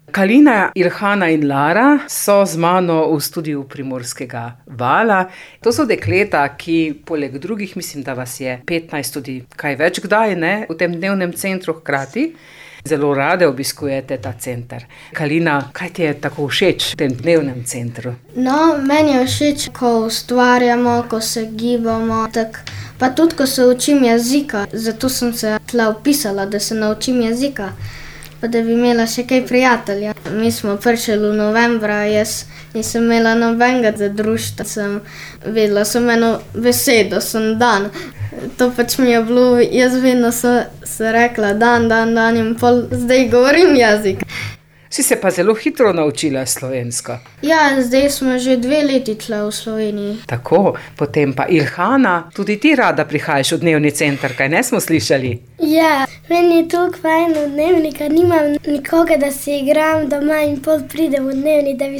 Kalina, Ilhana in Lara so z mano v studiu Primorskega vala. To so dekleta, ki poleg drugih, mislim, da vas je 15, tudi kaj več kdaj, ne, v tem dnevnem centru hkrati. Zelo rade obiskujete ta center. Kalina, kaj ti je tako všeč v tem dnevnem centru? No, meni je všeč, ko ustvarjamo, ko se gibamo, pa tudi, ko se učim jezika. Zato sem se tule vpisala, da se naučim jezika. Pa da bi imela še kaj prijatelja. Mi smo prišli v novembra, jaz nisem imela nobenega za društvo. Sem vedela samo eno besedo, sem dan. To pač mi je bilo, jaz vedno sem rekla dan in pol zdaj govorim jezik. Si se pa zelo hitro naučila slovensko. Ja, zdaj smo že 2 leti tle v Sloveniji. Tako, potem pa Ilhana, tudi ti rada prihajaš v dnevni center, kaj ne smo slišali? Ja, meni je toliko fajn v dnevnika, nimam nikoga, da se igram doma in pol pridem v dnevnik, da bi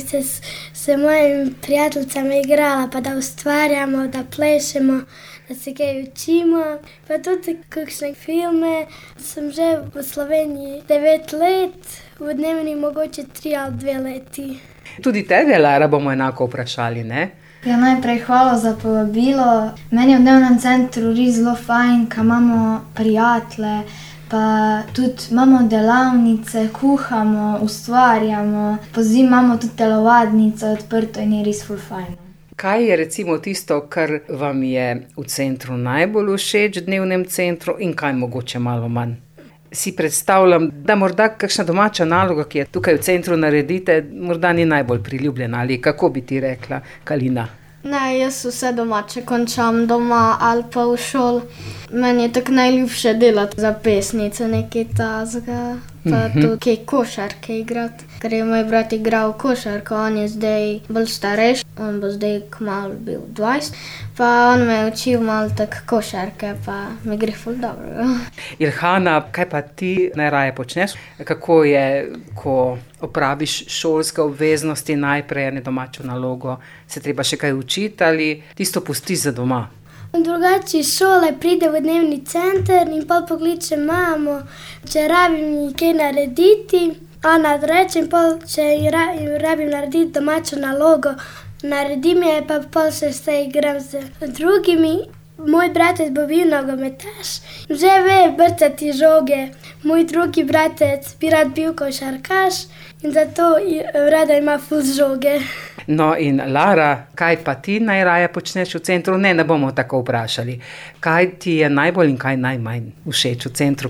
se mojim prijateljicami igrala, pa da ustvarjamo, da plešemo, da se kaj učimo, pa tudi kakšne filme. Sem že v Sloveniji 9 let, v dnevni mogoče 3 ali 2 leti. Tudi tebe, Lara, bomo enako vprašali, ne? Ja, najprej hvala za povabilo. Meni je v dnevnem centru res zelo fajn, ko imamo prijatelje, pa tudi imamo delavnice, kuhamo, ustvarjamo, pozimi imamo tudi telovadnico odprto in je res ful fajn. Kaj je recimo tisto, kar vam je v centru najbolj všeč, v dnevnem centru, in kaj mogoče malo manj? Si predstavljam, da morda kakšna domača naloga, ki je tukaj v centru naredite, morda ni najbolj priljubljena, ali kako bi ti rekla, Kalina? Ne, jaz vse domače končam doma ali pa v šoli. Meni je tako najljubše delati zapestnice, nekaj tazga, pa tudi kaj košarke igrati. Ker je moj brat igral košarko, on je zdaj bolj starejši, on bo zdaj kmalu bil 20, pa on me je učil malo tako košarke, pa mi gre ful dobro. Ilhana, kaj pa ti najraje počneš? Kako je, ko opraviš šolske obveznosti, najprej ene domačo nalogo, se treba še kaj učiti ali tisto pustiš za doma? Drugače iz šole pride v dnevni center in pol pokliče mamo, če rabim kaj narediti. Ona reče in pol, če rabim narediti domačo nalogo, naredim je, pa pol se vse igram z drugimi. Moj bratec bo bil nogometaš, že ve brcati žoge. Moj drugi bratec bi rad bil košarkaš in zato rada ima ful žoge. No in Lara, kaj pa ti najraje počneš v centru? Ne bomo tako vprašali. Kaj ti je najbolj in kaj najmanj všeč v centru?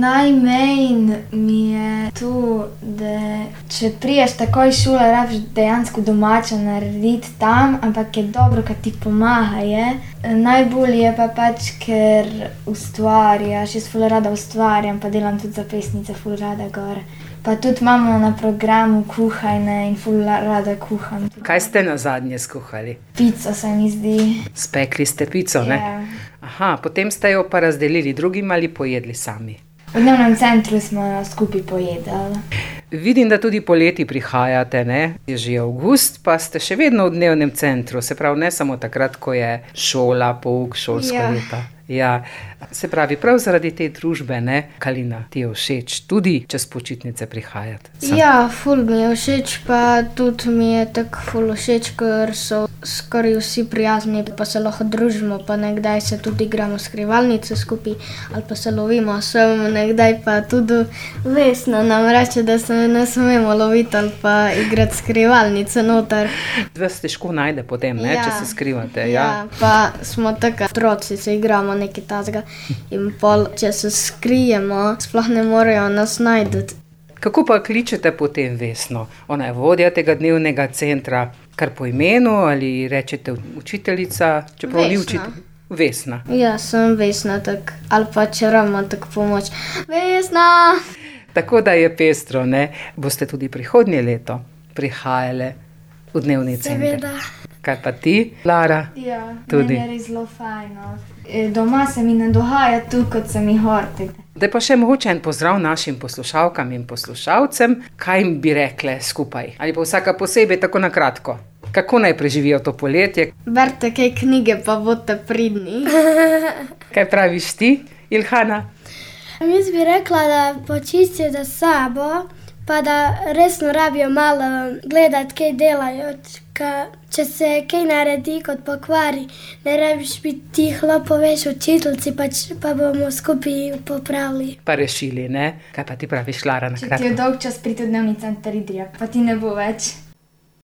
Najmanj mi je to, da če priješ takoj iz šole, rabiš dejansko domačo narediti tam, ampak je dobro, kad ti pomaga je. Najbolj je pa pač, ker ustvarjaš, jaz ful rada ustvarjam, pa delam tudi zapestnice ful rada gor. Pa tudi imamo na programu kuhajne in ful rada kuham. Kaj ste nazadnje skuhali? Pico se mi zdi. Spekli ste pico, ne? Ja. Aha, potem ste jo pa razdelili drugim ali pojedli sami? V dnevnem centru smo skupaj pojedali. Vidim, da tudi poleti prihajate, ne? Je že avgust, pa ste še vedno v dnevnem centru, se pravi ne samo takrat, ko je šola, pouk, šolsko leto. Ja, se pravi, prav zaradi te družbe, ne, Kalina, ti je všeč tudi čez počitnice prihajati? Ja, ful mi je všeč, pa tudi mi je tako ful všeč, ker so skoraj vsi prijazni, pa se lahko družimo, pa nekdaj se tudi igramo skrivalnice skupaj, ali pa se lovimo, nekdaj pa tudi Vesna nam reče, da se ne smemo loviti ali pa igrati skrivalnice noter. Vas težko najde potem, ne, če se skrivate. Ja, pa smo tako otroci, se igramo nekaj tazga in pol, če se skrijemo, sploh ne morejo nas najti. Kako pa kličete potem Vesno? Ona je vodja tega dnevnega centra, kar po imenu ali rečete učiteljica, čeprav ni učiteljica? Vesna. Ja, sem Vesna, tak, ali pa če rabimo tako pomoč. Vesna! Tako da je pestro, ne? Boste tudi prihodnje leto prihajale v dnevni center? Seveda. Kaj pa ti, Lara? Ja, tudi. Meni je res zelo fajno. Doma se mi ne dogaja tu, kot se mi horti. Da pa še mogoče en pozdrav našim poslušalkam in poslušalcem, kaj jim bi rekle skupaj? Ali pa vsaka posebej, tako na kratko? Kako naj preživijo to poletje? Berite kaj knjige, pa bodite pridni. Kaj praviš ti, Ilhana? Jaz bi rekla, da počistite sabo, Pa da resno rabijo malo gledati, kaj delajo. Če se kaj naredi kot pokvari, ne rabiš biti tiho, poveš učiteljici, pa bomo skupaj popravili. Pa rešili, ne? Kaj pa ti praviš, Lara, na Če kratko? ti je dolg čas priti v dnevni center, Idrija, pa ti ne bo več.